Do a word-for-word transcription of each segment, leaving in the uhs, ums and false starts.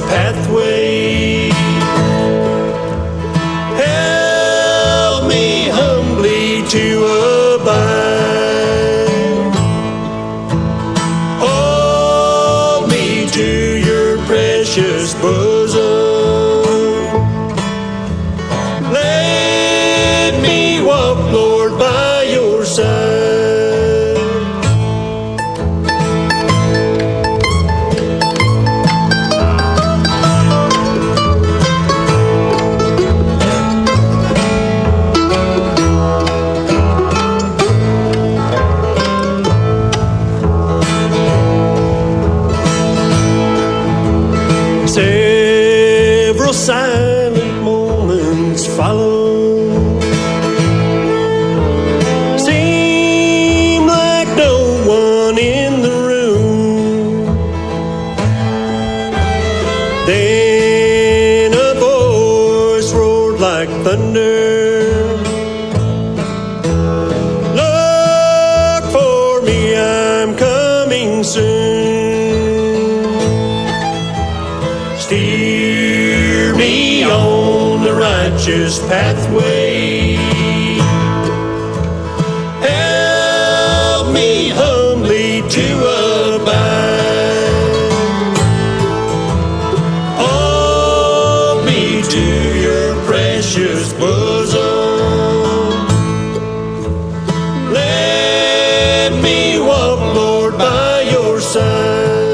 pathway. Help me humbly to abide. Hold me to your precious bosom. Let me walk, Lord, by your side. Several silent moments follow. Seem like no one in the room. Then a voice roared like thunder. Look for me, I'm coming soon. Steer me on the righteous pathway. Help me humbly to abide. Hold me to your precious bosom. Let me walk, Lord, by your side.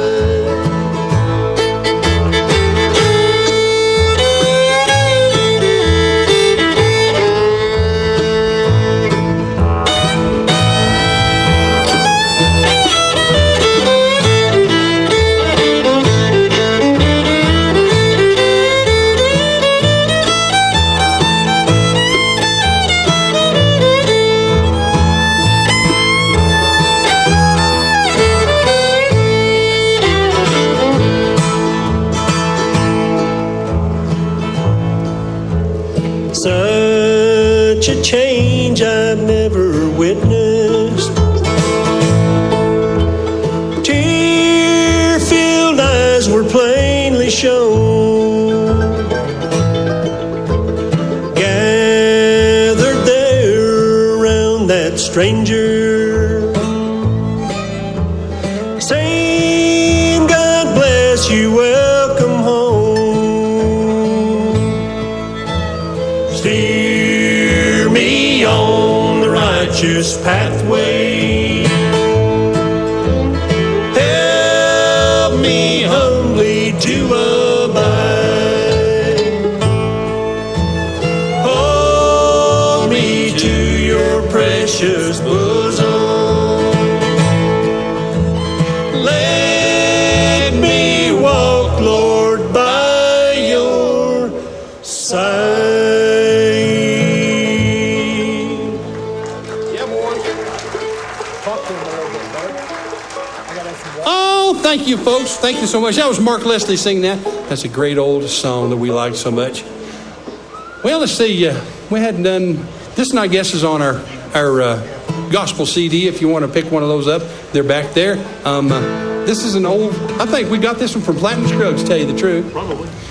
Such a change I've never witnessed. Tear-filled eyes were plainly shown. Gathered there around that stranger, saying, God bless you, welcome home. Steer me on the righteous pathway. Help me humbly to abide. Hold me to your precious bosom. Let me walk, Lord, by your side. Oh, thank you, folks. Thank you so much. That was Mark Leslie singing that. That's a great old song that we like so much. Well, let's see. Uh, we hadn't done this, and I guess is on our our uh, gospel C D. If you want to pick one of those up, they're back there. Um, uh, this is an old. I think we got this one from Platinum Scruggs. To tell you the truth, Probably.